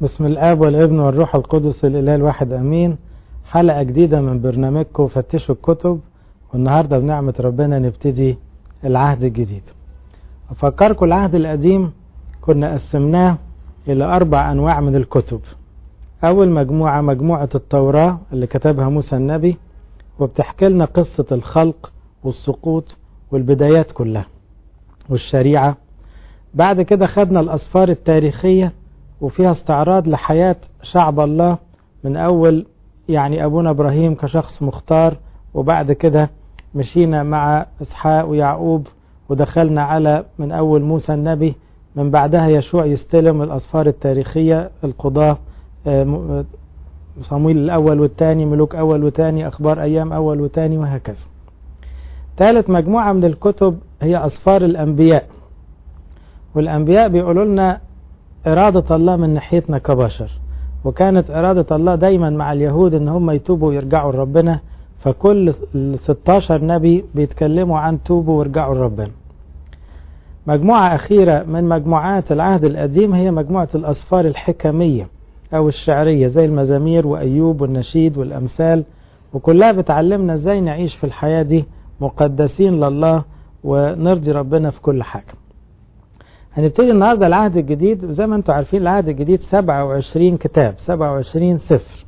بسم الآب والابن والروح القدس الإله الواحد أمين. حلقة جديدة من برنامجكم فتشوا الكتب، والنهاردة بنعمة ربنا نبتدي العهد الجديد. أفكركم العهد القديم كنا قسمناه إلى 4 أنواع من الكتب. أول مجموعة التوراة اللي كتبها موسى النبي، وبتحكي لنا قصة الخلق والسقوط والبدايات كلها والشريعة. بعد كده خدنا الأسفار التاريخية وفيها استعراض لحياة شعب الله من أول أبونا إبراهيم كشخص مختار، وبعد كده مشينا مع إسحاق ويعقوب ودخلنا على من أول موسى النبي، من بعدها يشوع يستلم الأسفار التاريخية، القضاة، صمويل الأول والثاني، ملوك أول وثاني، أخبار أيام أول وثاني، وهكذا. ثالث مجموعة من الكتب هي أسفار الأنبياء، والأنبياء بيقولوا لنا إرادة الله من ناحيتنا كبشر، وكانت إرادة الله دايما مع اليهود إن هم يتوبوا ويرجعوا لربنا، فكل 16 نبي بيتكلموا عن توبوا ويرجعوا لربنا. مجموعة أخيرة من مجموعات العهد القديم هي مجموعة الأسفار الحكمية أو الشعرية، زي المزامير وأيوب والنشيد والأمثال، وكلها بتعلمنا إزاي نعيش في الحياة دي مقدسين لله ونرضي ربنا في كل حاجة. هنبتدي النهاردة العهد الجديد. زي ما انتم عارفين العهد الجديد 27 كتاب، 27 سفر،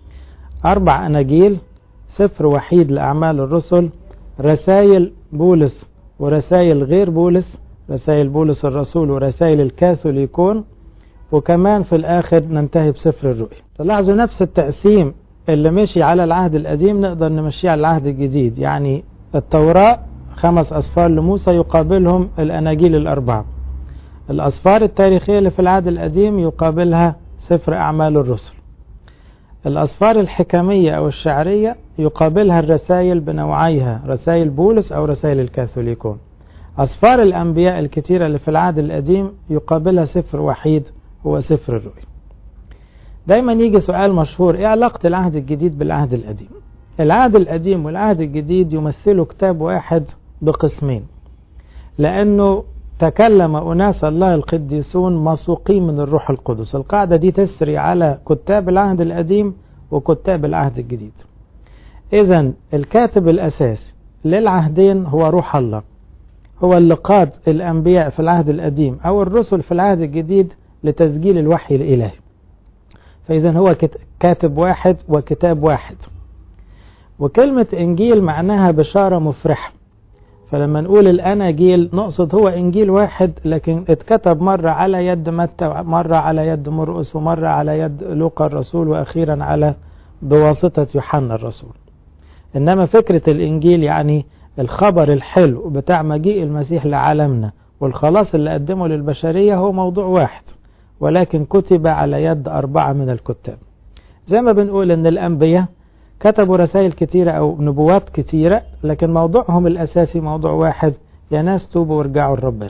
4 أناجيل، سفر وحيد لأعمال الرسل، رسائل بولس ورسائل غير بولس، رسائل بولس الرسول ورسائل الكاثوليكون، وكمان في الآخر ننتهي بسفر الرؤيا. تلاحظوا نفس التقسيم اللي مشي على العهد القديم نقدر نمشيه على العهد الجديد. يعني التوراة 5 أسفار لموسى يقابلهم الأناجيل ال4، الأسفار التاريخية اللي في العهد القديم يقابلها سفر أعمال الرسل، الأسفار الحكمية أو الشعرية يقابلها الرسائل بنوعيها، رسائل بولس أو رسائل الكاثوليكون. أسفار الأنبياء الكتيرة اللي في العهد القديم يقابلها سفر وحيد هو سفر الرؤيا. دايما يجي سؤال مشهور: إيه علاقة العهد الجديد بالعهد القديم؟ العهد القديم والعهد الجديد يمثلوا كتاب واحد بقسمين، لأنه تكلم أناس الله القديسون مسوقين من الروح القدس. القاعدة دي تسري على كتاب العهد القديم وكتاب العهد الجديد. إذن الكاتب الأساسي للعهدين هو روح الله، هو اللي قاد الأنبياء في العهد القديم أو الرسل في العهد الجديد لتسجيل الوحي الإلهي. فإذن هو كاتب واحد وكتاب واحد. وكلمة إنجيل معناها بشارة مفرحة، فلما نقول الأناجيل نقصد هو إنجيل واحد، لكن اتكتب مرة على يد متى، مرة على يد مرقس، ومرة على يد لوقا الرسول، وأخيرا على بواسطة يوحنا الرسول. إنما فكرة الإنجيل يعني الخبر الحلو بتاع مجيء المسيح لعالمنا والخلاص اللي قدمه للبشرية هو موضوع واحد، ولكن كتب على يد 4 من الكتاب. زي ما بنقول إن الأنبياء كتبوا رسائل كتيرة أو نبوات كتيرة، لكن موضوعهم الأساسي موضوع واحد: يا ناس توبوا وارجعوا لربنا.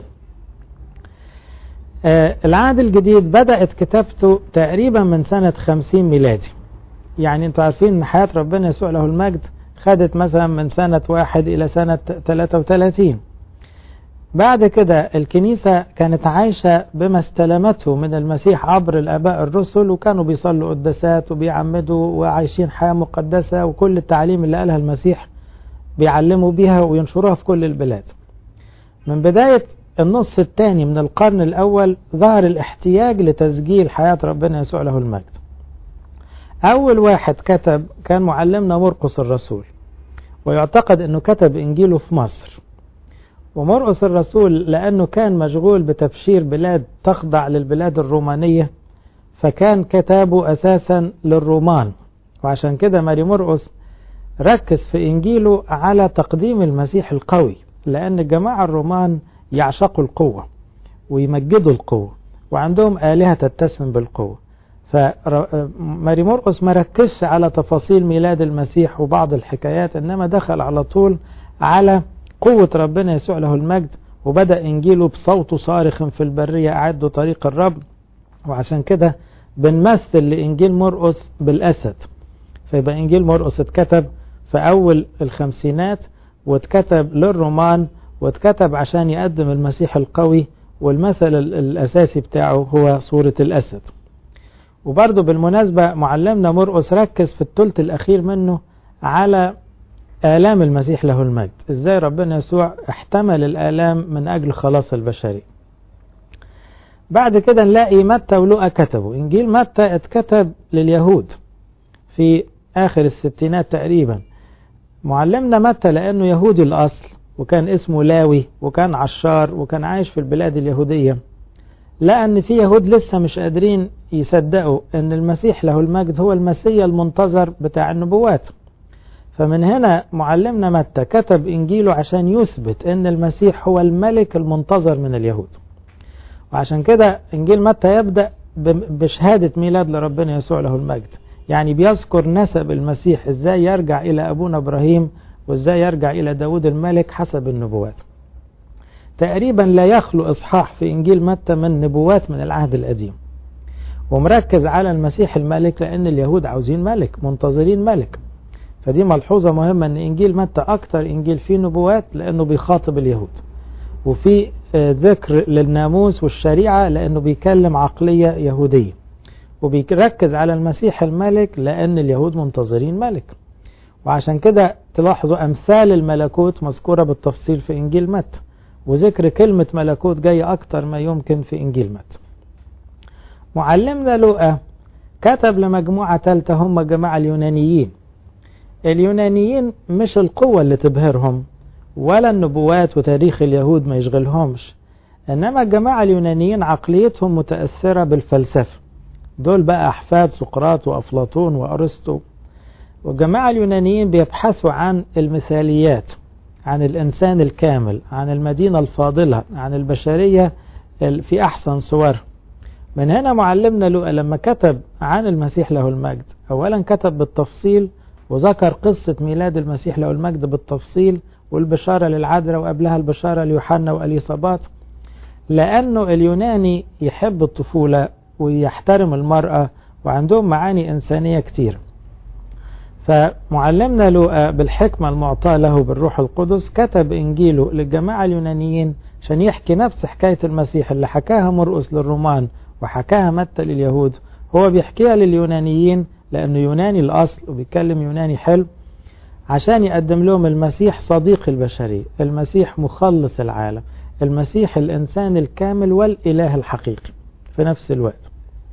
العهد الجديد بدأت كتابته تقريبا من سنة 50 ميلادي. يعني انتوا عارفين ان حياة ربنا يسوع له المجد خدت مثلا من سنة 1 إلى سنة 33. بعد كده الكنيسة كانت عايشة بما استلمته من المسيح عبر الآباء الرسل، وكانوا بيصلوا قداسات وبيعمدوا وعايشين حياة مقدسة، وكل التعليم اللي قالها المسيح بيعلموا بيها وينشروها في كل البلاد. من بداية النص الثاني من القرن الأول ظهر الاحتياج لتسجيل حياة ربنا يسوع له المجد. أول واحد كتب كان معلمنا مرقس الرسول، ويعتقد أنه كتب إنجيله في مصر. ومرقس الرسول لأنه كان مشغول بتبشير بلاد تخضع للبلاد الرومانية، فكان كتابه أساسا للرومان، وعشان كده ماري مرقس ركز في إنجيله على تقديم المسيح القوي، لأن الجماعة الرومان يعشقوا القوة ويمجدوا القوة وعندهم آلهة تتسم بالقوة. فماري مرقس ما ركزش على تفاصيل ميلاد المسيح وبعض الحكايات، إنما دخل على طول على قوة ربنا يسوع له المجد، وبدأ إنجيله بصوت صارخ في البرية: أعدوا طريق الرب. وعشان كده بنمثل لإنجيل مرقس بالأسد. فيبقى إنجيل مرقس اتكتب في أول الخمسينات، واتكتب للرومان، واتكتب عشان يقدم المسيح القوي، والمثل الأساسي بتاعه هو صورة الأسد. وبرضه بالمناسبة معلمنا مرقس ركز في الثلث الأخير منه على آلام المسيح له المجد، إزاي ربنا يسوع احتمل الآلام من أجل خلاص البشرية. بعد كده نلاقي متى ولوقا كتبوا. إنجيل متى اتكتب لليهود في آخر الستينات تقريبا. معلمنا متى لأنه يهودي الأصل وكان اسمه لاوي وكان عشار وكان عايش في البلاد اليهودية، لأن في يهود لسه مش قادرين يصدقوا أن المسيح له المجد هو المسيح المنتظر بتاع النبوات. فمن هنا معلمنا متى كتب إنجيله عشان يثبت أن المسيح هو الملك المنتظر من اليهود. وعشان كده إنجيل متى يبدأ بشهادة ميلاد لربنا يسوع له المجد، يعني بيذكر نسب المسيح إزاي يرجع إلى أبونا إبراهيم وإزاي يرجع إلى داود الملك حسب النبوات. تقريبا لا يخلو إصحاح في إنجيل متى من نبوات من العهد القديم، ومركز على المسيح الملك لأن اليهود عاوزين ملك، منتظرين ملك. فدي ملحوظة مهمة أن إنجيل متى أكتر إنجيل فيه نبوات لأنه بيخاطب اليهود، وفي ذكر للناموس والشريعة لأنه بيكلم عقلية يهودية، وبيركز على المسيح الملك لأن اليهود منتظرين ملك. وعشان كده تلاحظوا أمثال الملكوت مذكورة بالتفصيل في إنجيل متى، وذكر كلمة ملكوت جاي أكتر ما يمكن في إنجيل متى. معلمنا لوقا كتب لمجموعة ثالثة هم جماعة اليونانيين. اليونانيين مش القوة اللي تبهرهم ولا النبوات وتاريخ اليهود ما يشغلهمش، إنما الجماعة اليونانيين عقليتهم متأثرة بالفلسفة. دول بقى أحفاد سقراط وأفلاطون وأرسطو. والجماعة اليونانيين بيبحثوا عن المثاليات، عن الإنسان الكامل، عن المدينة الفاضلة، عن البشرية في أحسن صور. من هنا معلمنا لوقا لما كتب عن المسيح له المجد أولا كتب بالتفصيل وذكر قصة ميلاد المسيح له المجد بالتفصيل والبشارة للعذراء وقبلها البشارة ليوحنا وأليصابات، لأنه اليوناني يحب الطفولة ويحترم المرأة وعندهم معاني إنسانية كتير. فمعلمنا لوقا بالحكمة المعطاة له بالروح القدس كتب إنجيله للجماعة اليونانيين عشان يحكي نفس حكاية المسيح اللي حكاها مرقس للرومان وحكاها متى لليهود، هو بيحكيها لليونانيين لأنه يوناني الأصل وبيتكلم يوناني حلو، عشان يقدم لهم المسيح صديق البشرية، المسيح مخلص العالم، المسيح الإنسان الكامل والإله الحقيقي في نفس الوقت.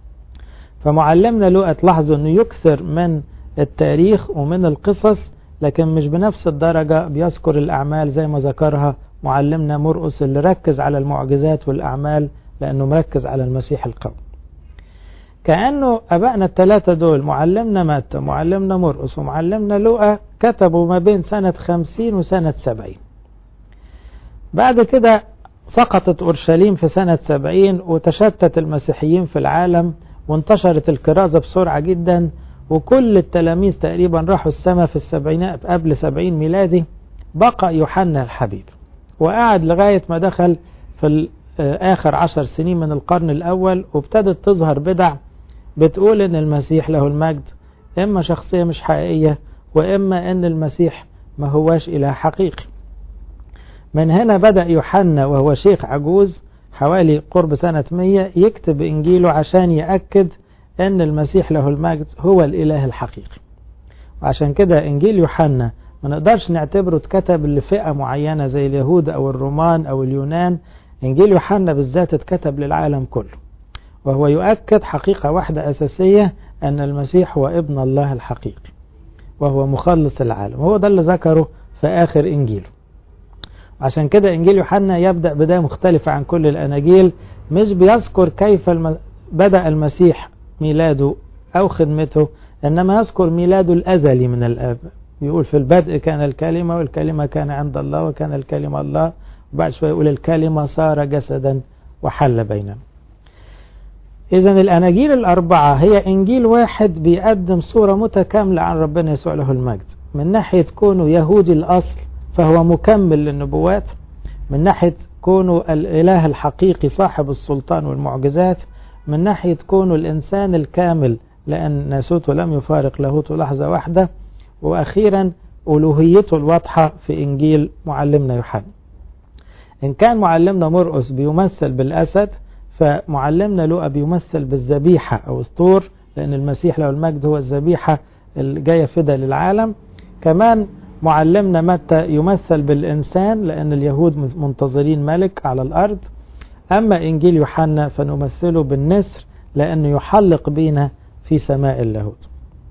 فمعلمنا لوقا تلاحظوا أنه يكثر من التاريخ ومن القصص، لكن مش بنفس الدرجة بيذكر الأعمال زي ما ذكرها معلمنا مرقس اللي ركز على المعجزات والأعمال لأنه مركز على المسيح القوي. كأنه أبائنا الثلاثة دول معلمنا متى معلمنا مرقس ومعلمنا لوقا كتبوا ما بين سنة 50 وسنة 70. بعد كده سقطت أورشليم في سنة 70 وتشتت المسيحيين في العالم وانتشرت الكرازة بسرعة جدا، وكل التلاميذ تقريبا راحوا السماء في السبعينات قبل 70 ميلادي. بقى يوحنا الحبيب وقعد لغاية ما دخل في آخر 10 سنين من القرن الأول، وابتدت تظهر بدع بتقول إن المسيح له المجد إما شخصية مش حقيقية وإما إن المسيح ما هواش إله حقيقي. من هنا بدأ يوحنا وهو شيخ عجوز حوالي قرب سنة 100 يكتب إنجيله عشان يأكد أن المسيح له المجد هو الإله الحقيقي. وعشان كده إنجيل يوحنا ما نقدرش نعتبره اتكتب لفئة معينة زي اليهود أو الرومان أو اليونان. إنجيل يوحنا بالذات اتكتب للعالم كله، وهو يؤكد حقيقة واحدة أساسية أن المسيح هو ابن الله الحقيقي وهو مخلص العالم. هو ده اللي ذكره في آخر إنجيله. عشان كده إنجيل يوحنا يبدأ بداية مختلفة عن كل الأناجيل، مش بيذكر كيف بدأ المسيح ميلاده أو خدمته، إنما يذكر ميلاده الأزلي من الآب. يقول في البدء كان الكلمة والكلمة كان عند الله وكان الكلمة الله، وبعد شوية يقول الكلمة صار جسدا وحل بيننا. إذن الأناجيل الأربعة هي إنجيل واحد بيقدم صورة متكاملة عن ربنا يسوع له المجد، من ناحية كونه يهودي الأصل فهو مكمل للنبوات، من ناحية كونه الإله الحقيقي صاحب السلطان والمعجزات، من ناحية كونه الإنسان الكامل لأن ناسوته لم يفارق لاهوته لحظة واحدة، وأخيرا ألوهيته الواضحة في إنجيل معلمنا يوحنا. إن كان معلمنا مرقس بيمثل بالأسد، فمعلمنا لوقا بيمثل بالذبيحة أو الثور لأن المسيح له المجد هو الذبيحة الجاية فدا للعالم. كمان معلمنا متى يمثل بالإنسان لأن اليهود منتظرين ملك على الأرض. أما إنجيل يوحنا فنمثله بالنسر لأنه يحلق بينا في سماء اللاهوت.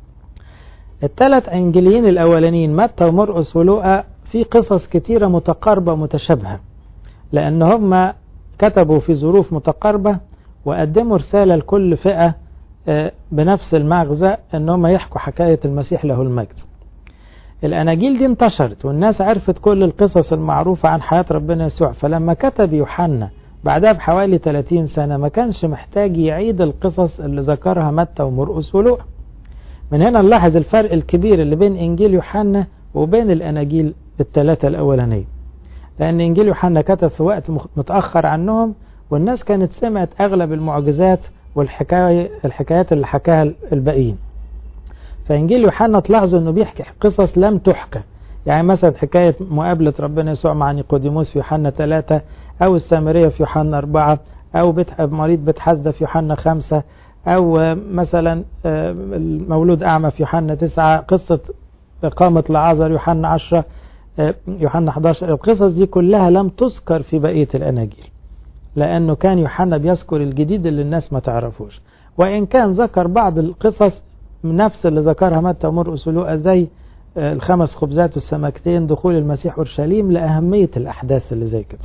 الثلاث إنجيليين الأولانيين متى ومرقس ولوقا في قصص كتيرة متقاربة متشابهة، لأن هم كتبوا في ظروف متقاربة وقدموا رسالة لكل فئة بنفس المغزى، أنهم يحكوا حكاية المسيح له المجد. الأناجيل دي انتشرت والناس عرفت كل القصص المعروفة عن حياة ربنا يسوع، فلما كتب يوحنا بعدها بحوالي 30 سنة ما كانش محتاج يعيد القصص اللي ذكرها متى ومرقس ولوقا. من هنا نلاحظ الفرق الكبير اللي بين إنجيل يوحنا وبين الأناجيل الثلاثة الأولانية، لأن إنجيل يوحنا كتب في وقت متأخر عنهم والناس كانت سمعت أغلب المعجزات والحكايات اللي حكاها الباقيين. فإنجيل يوحنا تلاحظوا أنه بيحكي قصص لم تحكى، يعني مثلا حكاية مقابلة ربنا يسوع مع نيقوديموس في يوحنا 3، أو السامرية في يوحنا 4، أو مريض بيت حسدة في يوحنا 5، أو مثلا المولود أعمى في يوحنا 9، قصة إقامة لعازر يوحنا 10، يوحنا 11. القصص دي كلها لم تذكر في بقية الأناجيل، لأنه كان يوحنا بيذكر الجديد اللي الناس ما تعرفوش، وإن كان ذكر بعض القصص من نفس اللي ذكرها متى ومرقس ولوقا، زي ال5 خبزات والسمكتين، دخول المسيح أورشليم، لأهمية الأحداث اللي زي كده.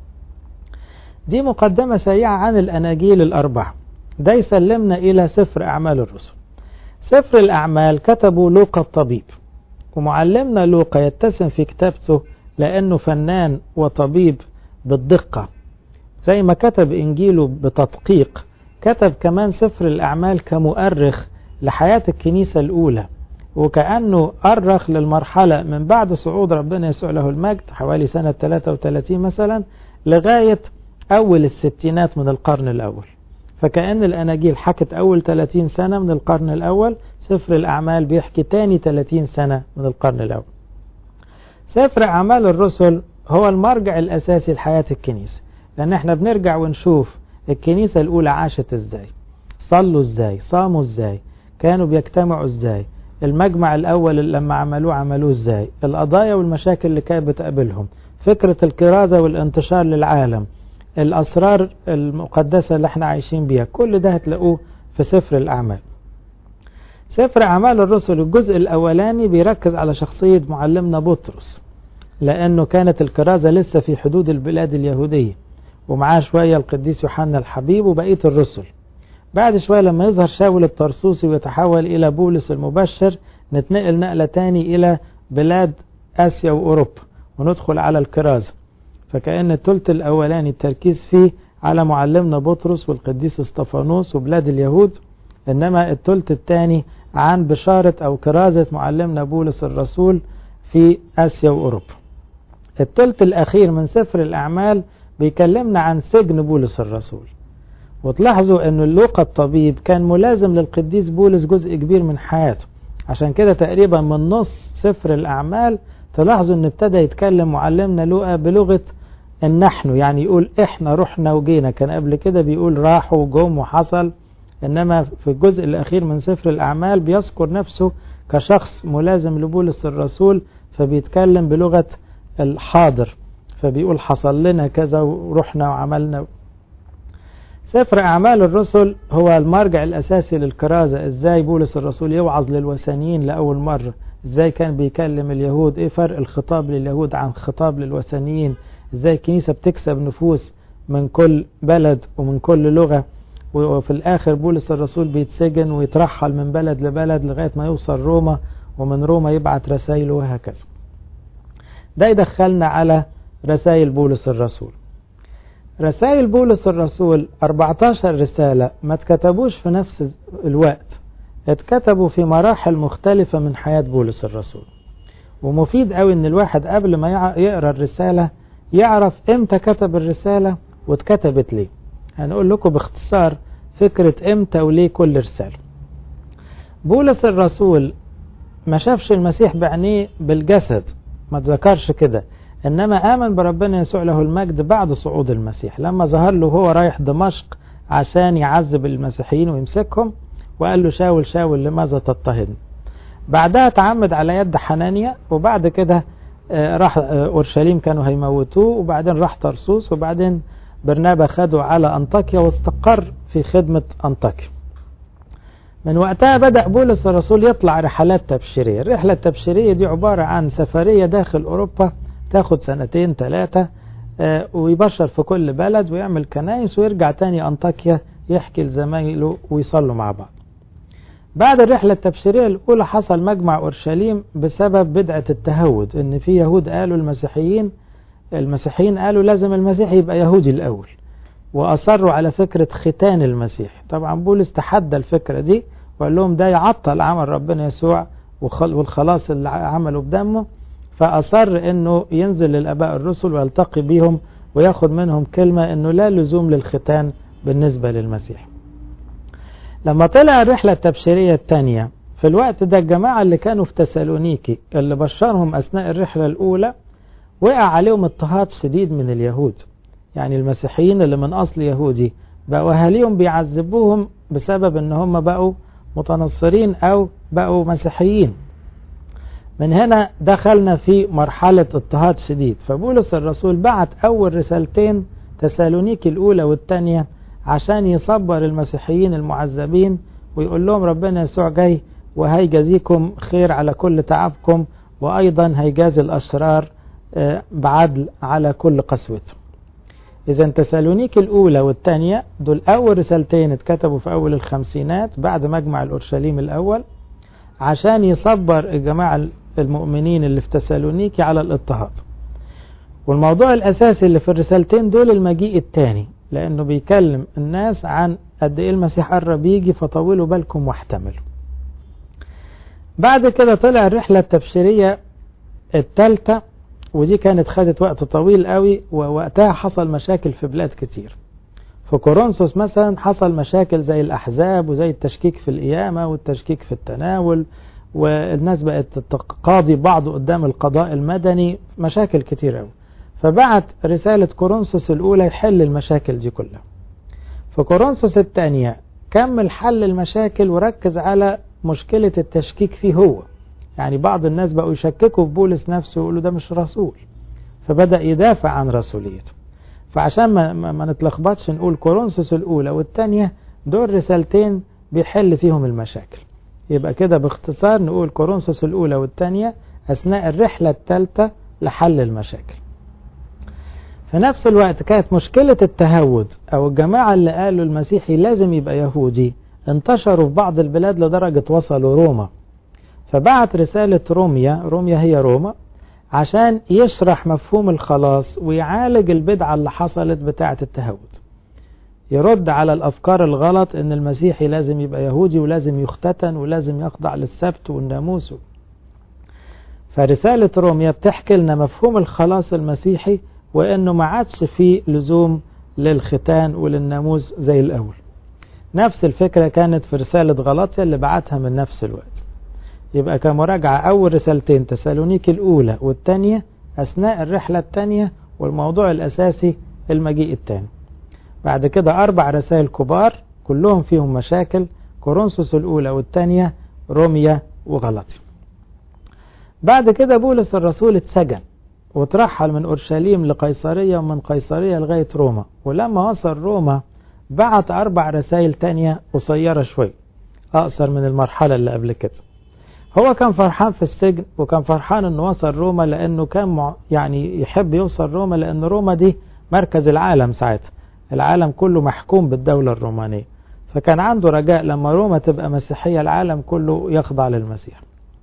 دي مقدمة سريعة عن الأناجيل ال4. ده يسلمنا إلى سفر أعمال الرسل. سفر الأعمال كتبه لوقا الطبيب، ومعلمنا لوقا يتسم في كتابته لأنه فنان وطبيب بالدقة، زي ما كتب إنجيله بتدقيق، كتب كمان سفر الأعمال كمؤرخ لحياة الكنيسة الأولى، وكأنه أرخ للمرحلة من بعد صعود ربنا يسوع له المجد حوالي سنة 33 مثلا لغاية أول الستينات من القرن الأول. فكأن الأناجيل حكت أول 30 سنة من القرن الأول، سفر الأعمال بيحكي تاني 30 سنة من القرن الأول. سفر أعمال الرسل هو المرجع الأساسي لحياة الكنيسة، لأن احنا بنرجع ونشوف الكنيسة الأولى عاشت ازاي، صلوا ازاي، صاموا ازاي، كانوا بيجتمعوا ازاي، المجمع الأول اللي لما عملوه ازاي، القضايا والمشاكل اللي كانت بتقابلهم، فكرة الكرازة والانتشار للعالم، الأسرار المقدسة اللي احنا عايشين بيها. كل ده هتلاقوه في سفر الأعمال. سفر أعمال الرسل الجزء الأولاني بيركز على شخصية معلمنا بطرس، لأنه كانت الكرازة لسه في حدود البلاد اليهودية، ومعاه شوية القديس يوحنا الحبيب وبقية الرسل. بعد شوية لما يظهر شاول الطرسوسي ويتحول إلى بولس المبشر، نتنقل نقلة تاني إلى بلاد آسيا وأوروبا وندخل على الكرازة. فكأن الثلث الأولاني التركيز فيه على معلمنا بطرس والقديس اسطفانوس وبلاد اليهود، إنما الثلث الثاني عن بشارة أو كرازة معلمنا بولس الرسول في آسيا وأوروبا. الثلث الأخير من سفر الأعمال بيكلمنا عن سجن بولس الرسول. وتلاحظوا أن لوقا الطبيب كان ملازم للقديس بولس جزء كبير من حياته، عشان كده تقريبا من نص سفر الأعمال تلاحظوا أن ابتدى يتكلم معلمنا لوقا بلغة النحن، يعني يقول إحنا رحنا وجينا. كان قبل كده بيقول راحوا وجم وحصل، إنما في الجزء الأخير من سفر الأعمال بيذكر نفسه كشخص ملازم لبولس الرسول، فبيتكلم بلغة الحاضر، فبيقول حصل لنا كذا ورحنا وعملنا. سفر أعمال الرسل هو المرجع الأساسي للكرازة، إزاي بولس الرسول يوعظ للوثنيين لأول مرة، إزاي كان بيكلم اليهود، إيه فرق الخطاب لليهود عن خطاب للوثنيين، إزاي الكنيسة بتكسب نفوس من كل بلد ومن كل لغة، وفي الآخر بولس الرسول بيتسجن ويترحل من بلد لبلد لغاية ما يوصل روما، ومن روما يبعت رسائل وهكذا. ده يدخلنا على رسائل بولس الرسول. رسائل بولس الرسول 14 رسالة ما اتكتبوش في نفس الوقت، اتكتبوا في مراحل مختلفة من حياة بولس الرسول. ومفيد قوي ان الواحد قبل ما يقرأ الرسالة يعرف امتى كتب الرسالة واتكتبت ليه. هنقول لكم باختصار فكرة امتى وليه كل رسالة. بولس الرسول ما شافش المسيح بعينيه بالجسد، ما تذكرش كده، إنما آمن بربنا يسوع له المجد بعد صعود المسيح، لما ظهر له هو رايح دمشق عشان يعذب المسيحيين ويمسكهم، وقال له شاول شاول لماذا تضطهدني. بعدها تعمد على يد حنانيا، وبعد كده راح أورشليم كانوا هيموتوه، وبعدين راح طرسوس، وبعدين برنابا خده على أنطاكيا واستقر في خدمة أنطاكيا. من وقتها بدأ بولس الرسول يطلع رحلات تبشيرية. الرحلة التبشيرية دي عبارة عن سفرية داخل أوروبا تاخد 2-3 ويبشر في كل بلد ويعمل كنايس، ويرجع تاني أنطاكيا يحكي لزمايله ويصلوا مع بعض. بعد الرحلة التبشيرية الأولى حصل مجمع أورشليم بسبب بدعة التهود، إن في يهود قالوا المسيحيين قالوا لازم المسيح يبقى يهودي الأول، وأصروا على فكرة ختان المسيح. طبعا بولس تحدى الفكرة دي وقال لهم ده يعطل عمل ربنا يسوع والخلاص اللي عمله بدمه، فأصر إنه ينزل للآباء الرسل ويلتقي بيهم وياخد منهم كلمة إنه لا لزوم للختان بالنسبة للمسيح. لما طلع الرحلة التبشيرية الثانية في الوقت ده، الجماعة اللي كانوا في تسالونيكي اللي بشرهم أثناء الرحلة الأولى وقع عليهم اضطهاد شديد من اليهود. يعني المسيحيين اللي من أصل يهودي بقوا أهاليهم بيعذبوهم بسبب إن هم بقوا متنصرين أو بقوا مسيحيين. من هنا دخلنا في مرحلة اضطهاد شديد. فبولس الرسول بعت أول رسالتين تسالونيكي الأولى والثانية عشان يصبر المسيحيين المعذبين ويقول لهم ربنا يسوع جاي وهيجازيكم خير على كل تعبكم، وأيضا هيجازي الأشرار بعدل على كل قسوته. إذا تسالونيكي الأولى والثانية دول أول رسالتين اتكتبوا في أول الخمسينات بعد مجمع الأورشليم الأول عشان يصبر الجماعة المؤمنين اللي في تسالونيكي على الاضطهاد. والموضوع الأساسي اللي في الرسالتين دول المجيء الثاني، لأنه بيكلم الناس عن قد إيه المسيح قرب يجي، فطولوا بالكم واحتملوا. بعد كده طلع الرحلة التبشيرية الثالثة، ودي كانت خدت وقت طويل قوي، ووقتها حصل مشاكل في بلاد كتير. في كورنثوس مثلا حصل مشاكل زي الأحزاب وزي التشكيك في القيامة والتشكيك في التناول، والناس بقت تقاضي بعض قدام القضاء المدني، مشاكل كتير قوي. فبعت رسالة كورنثوس الأولى يحل المشاكل دي كلها. في كورنثوس الثانية كمل حل المشاكل وركز على مشكلة التشكيك فيه هو. يعني بعض الناس بقوا يشككوا في بولس نفسه ويقولوا ده مش رسول، فبدأ يدافع عن رسوليته. فعشان ما نتلخبطش نقول كورنثوس الأولى والثانية دول رسالتين بيحل فيهم المشاكل. يبقى كده باختصار نقول كورنثوس الأولى والثانية أثناء الرحلة الثالثة لحل المشاكل. في نفس الوقت كانت مشكلة التهود أو الجماعة اللي قالوا المسيحي لازم يبقى يهودي انتشروا في بعض البلاد لدرجة وصلوا روما. فبعت رسالة روميا هي روما عشان يشرح مفهوم الخلاص ويعالج البدعة اللي حصلت بتاعة التهود، يرد على الأفكار الغلط إن المسيحي لازم يبقى يهودي ولازم يختتن ولازم يخضع للسبت والناموس. فرسالة روميا بتحكي لنا مفهوم الخلاص المسيحي وإنه ما عادش فيه لزوم للختان وللناموس زي الأول. نفس الفكرة كانت في رسالة غلاطيا اللي بعتها من نفس الوقت. يبقى كمراجعة أول رسالتين تسالونيكي الأولى والثانية أثناء الرحلة الثانية، والموضوع الأساسي المجيء الثاني. بعد كده 4 رسائل كبار كلهم فيهم مشاكل: كورنثوس الأولى والثانية، روميا، وغلاطيا. بعد كده بولس الرسول اتسجن وترحل من أورشليم لقيصرية ومن قيصرية لغاية روما. ولما وصل روما بعت 4 رسائل تانية قصيرة شوي، أقصر من المرحلة اللي قبل كده. هو كان فرحان في السجن وكان فرحان انه وصل روما، لانه كان يعني يحب يوصل روما، لان روما دي مركز العالم ساعتها، العالم كله محكوم بالدولة الرومانية. فكان عنده رجاء لما روما تبقى مسيحية العالم كله يخضع للمسيح.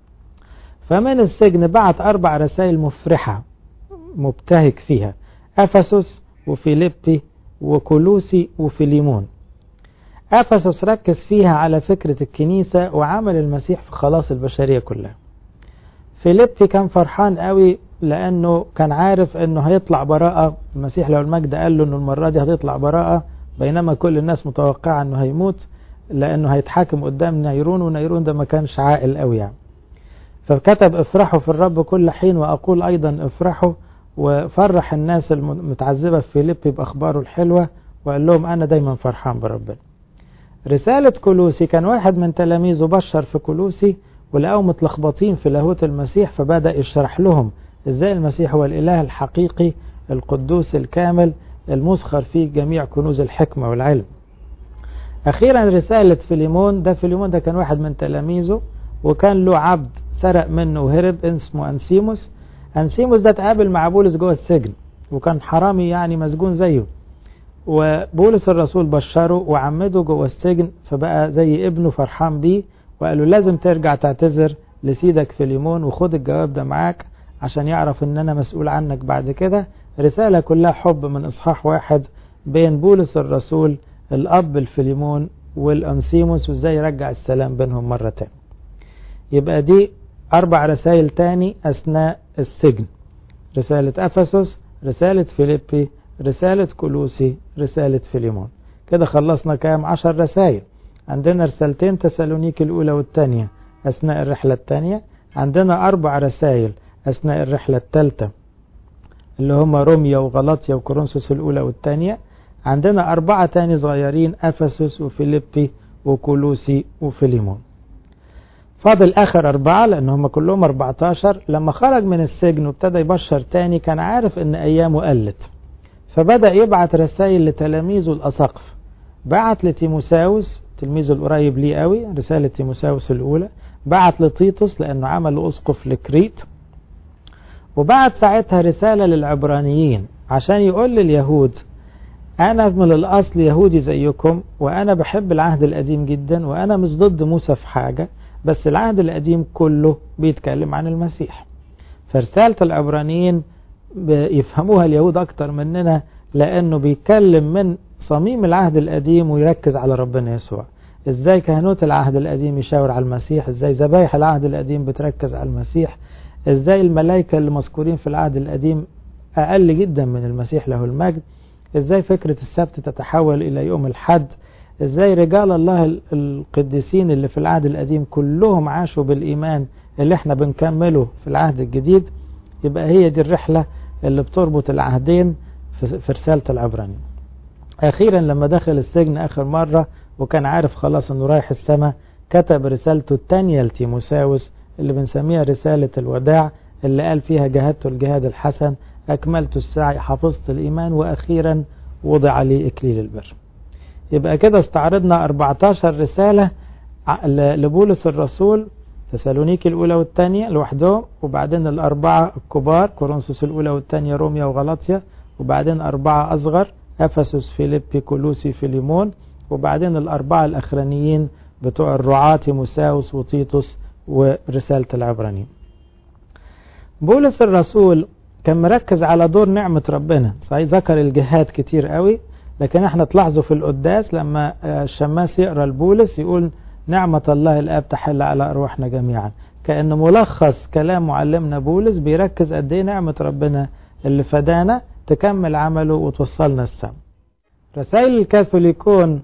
فمن السجن بعت 4 رسائل مفرحة مبتهج فيها: أفسس وفيليبي وكولوسي وفيليمون. أفسس ركز فيها على فكرة الكنيسة وعمل المسيح في خلاص البشرية كلها. فيليبي كان فرحان قوي لأنه كان عارف أنه هيطلع براءة. المسيح لو المجد قال له أنه المرة دي هتطلع براءة، بينما كل الناس متوقعة أنه هيموت لأنه هيتحاكم قدام نيرون، ونيرون ده ما كانش عاقل قوي يعني. فكتب: افرحوا في الرب كل حين وأقول أيضا افرحوا. وفرح الناس المتعذبة في فيليبي بأخباره الحلوة وقال لهم أنا دايما فرحان بربنا. رسالة كولوسي كان واحد من تلاميذه بشر في كولوسي ولقوا متلخبطين في لاهوت المسيح، فبدأ يشرح لهم ازاي المسيح هو الإله الحقيقي القدوس الكامل المسخر فيه جميع كنوز الحكمة والعلم. أخيرا رسالة فيليمون ده كان واحد من تلاميذه وكان له عبد سرق منه وهرب اسمه أنسيموس ده تقابل مع بولس جوه السجن وكان حرامي يعني مسجون زيه، وبولس الرسول بشره وعمده جوه السجن فبقى زي ابنه فرحان بيه وقال له لازم ترجع تعتذر لسيدك فيليمون وخد الجواب ده معاك عشان يعرف ان انا مسؤول عنك بعد كده. رسالة كلها حب من اصحاح واحد بين بولس الرسول الاب الفيليمون والأنسيموس وازاي يرجع السلام بينهم مرة تاني. يبقى دي 4 رسائل تاني اثناء السجن: رسالة أفسس، رسالة فيليبي، رسالة كولوسي، رسالة فيليمون. كده خلصنا كام؟ 10 رسائل. عندنا رسالتين تسالونيكي الأولى والثانية أثناء الرحلة الثانية، عندنا 4 رسائل أثناء الرحلة الثالثة اللي هم روميا وغلاطيا وكورنثوس الأولى والثانية، عندنا 4 تاني صغيرين: أفسس وفيليبي وكولوسي وفيليمون. فاضل آخر 4 لأن هم كلهم 14. لما خرج من السجن وابتدى يبشر تاني كان عارف إن أيامه قلت، فبدأ يبعت رسائل لتلاميذه الأساقف. بعت لتيموساوس تلميذه القريب ليه قوي رسالة تيموساوس الأولى، بعت لتيتوس لأنه عمل أسقف لكريت، وبعت ساعتها رسالة للعبرانيين عشان يقول لليهود أنا من الأصل يهودي زيكم وأنا بحب العهد القديم جدا وأنا مش ضد موسى في حاجة، بس العهد القديم كله بيتكلم عن المسيح. فرسالة العبرانيين يفهموها اليهود أكتر مننا لأنه بيتكلم من صميم العهد القديم ويركز على ربنا يسوع. إزاي كهنوت العهد القديم يشاور على المسيح، إزاي ذبايح العهد القديم بتركز على المسيح، إزاي الملائكة اللي مذكورين في العهد القديم أقل جدا من المسيح له المجد، إزاي فكرة السبت تتحول إلى يوم الحد، إزاي رجال الله القديسين اللي في العهد القديم كلهم عاشوا بالإيمان اللي احنا بنكمله في العهد الجديد. يبقى هي دي الرحلة اللي بتربط العهدين في رسالة العبرانيين. أخيرا لما دخل السجن آخر مرة وكان عارف خلاص أنه رايح السماء، كتب رسالته الثانية لتيموساوس اللي بنسميها رسالة الوداع، اللي قال فيها جاهدت الجهاد الحسن، أكملت السعي، حفظت الإيمان، وأخيرا وضع لي إكليل البر. يبقى كده استعرضنا 14 رسالة لبولس الرسول، تسالونيكي الأولى والثانية لوحدهم، وبعدين 4 الكبار كورنثوس الأولى والثانية روميا وغلاطيا، وبعدين 4 أصغر أفسس فيليبي كولوسي فيليمون، وبعدين 4 الأخرانيين بتوع الرعاة تيموساوس وتيتوس ورسالة العبرانيين. بولس الرسول كان مركز على دور نعمة ربنا، صحيح ذكر الجهاد كتير قوي، لكن احنا تلاحظوا في القداس لما الشماس يقرأ البولس يقول نعمة الله الآب تحل على أرواحنا جميعا، كأن ملخص كلام معلمنا بولس بيركز قد ايه نعمة ربنا اللي فدانا تكمل عمله وتوصلنا السماء. رسائل الكاثوليكون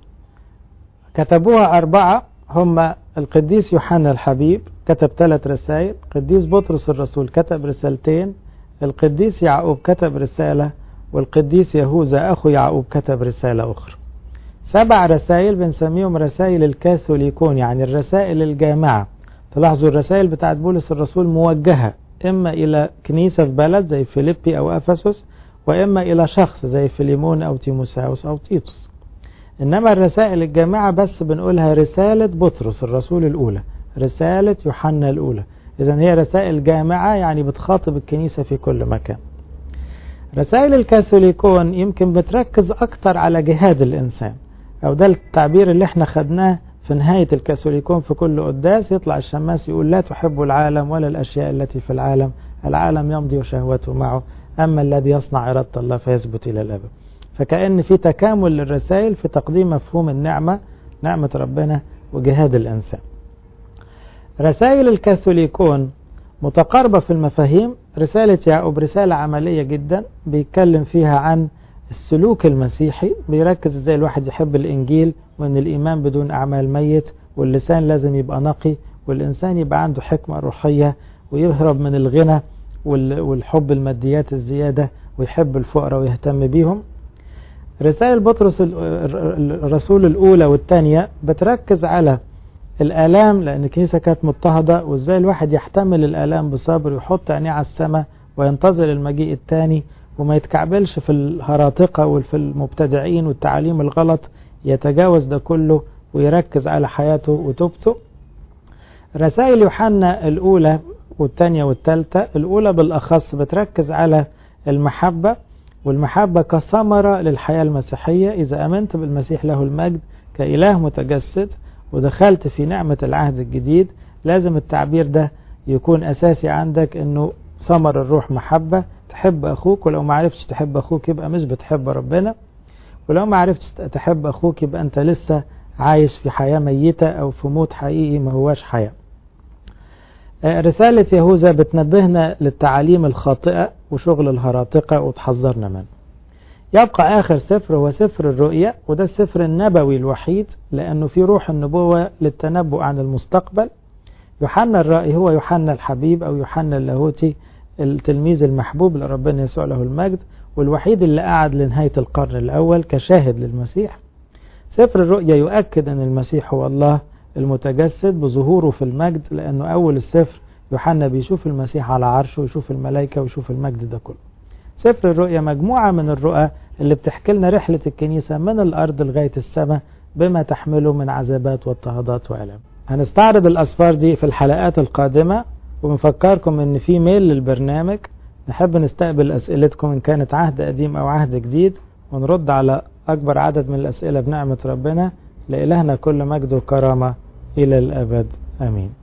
كتبوها 4، هم القديس يوحنا الحبيب كتب 3 رسائل، القديس بطرس الرسول كتب رسالتين، القديس يعقوب كتب رسالة، والقديس يهوذا أخو يعقوب كتب رسالة أخرى. 7 رسائل بنسميهم رسائل الكاثوليكون، يعني الرسائل الجامعة. تلاحظوا الرسائل بتاعت بولس الرسول موجهة إما إلى كنيسة في بلد زي فيليبي أو أفسس، وإما إلى شخص زي فيليمون أو تيموساوس أو تيتوس. إنما الرسائل الجامعة بس بنقولها رسالة بطرس الرسول الأولى، رسالة يوحنا الأولى. إذن هي رسائل جامعة يعني بتخاطب الكنيسة في كل مكان. رسائل الكاثوليكون يمكن بتركز أكتر على جهاد الإنسان، أو ده التعبير اللي احنا خدناه في نهاية الكاثوليكون. في كل قداس يطلع الشماس يقول لا تحب العالم ولا الأشياء التي في العالم، العالم يمضي وشهوته معه، أما الذي يصنع إرادة الله فيثبت إلى الأبد. فكأن في تكامل للرسائل في تقديم مفهوم النعمة، نعمة ربنا، وجهاد الإنسان. رسائل الكاثوليكون متقاربة في المفاهيم. رسالة يعقوب رسالة عملية جدا، بيتكلم فيها عن السلوك المسيحي، بيركز ازاي الواحد يحب الإنجيل، وان الإيمان بدون أعمال ميت، واللسان لازم يبقى نقي، والإنسان يبقى عنده حكمة روحية، ويهرب من الغنى والحب الماديات الزيادة، ويحب الفقراء ويهتم بيهم. رسائل بطرس الرسول الأولى والثانية بتركز على الآلام، لأن الكنيسة كانت مضطهدة، وإزاي الواحد يحتمل الآلام بصبر ويحط عينيه على السماء وينتظر المجيء الثاني، وما يتكعبلش في الهراطقة وفي المبتدعين والتعاليم الغلط، يتجاوز ده كله ويركز على حياته وتوبته. رسائل يوحنا الأولى والثانية والثالثة، الأولى بالأخص بتركز على المحبة، والمحبة كثمرة للحياة المسيحية. إذا أمنت بالمسيح له المجد كإله متجسد ودخلت في نعمة العهد الجديد، لازم التعبير ده يكون أساسي عندك، إنه ثمر الروح محبة، تحب أخوك، ولو ما عرفتش تحب أخوك يبقى مش بتحب ربنا، ولو ما عرفتش تحب أخوك يبقى أنت لسه عايش في حياة ميتة أو في موت حقيقي ما هواش حياة. رسالة يهوذا بتنبهنا للتعاليم الخاطئة وشغل الهراطقة وتحذرنا منه. يبقى آخر سفر هو سفر الرؤيا، وده السفر النبوي الوحيد لأنه في روح النبوة للتنبؤ عن المستقبل. يوحنا الرائي هو يوحنا الحبيب أو يوحنا اللاهوتي، التلميذ المحبوب لربنا يسوع له المجد، والوحيد اللي قعد لنهاية القرن الأول كشاهد للمسيح. سفر الرؤيا يؤكد أن المسيح هو الله المتجسد بظهوره في المجد، لأنه أول السفر يوحنا بيشوف المسيح على عرشه ويشوف الملائكة ويشوف المجد ده كله. سفر الرؤيا مجموعة من الرؤى اللي بتحكي لنا رحلة الكنيسة من الأرض لغاية السماء بما تحمله من عذابات واضطهادات وألام. هنستعرض الأسفار دي في الحلقات القادمة، ومفكركم ان في ميل للبرنامج، نحب نستقبل أسئلتكم إن كانت عهد قديم أو عهد جديد، ونرد على أكبر عدد من الأسئلة بنعمة ربنا. لإلهنا كل مجد وكرامة إلى الأبد، آمين.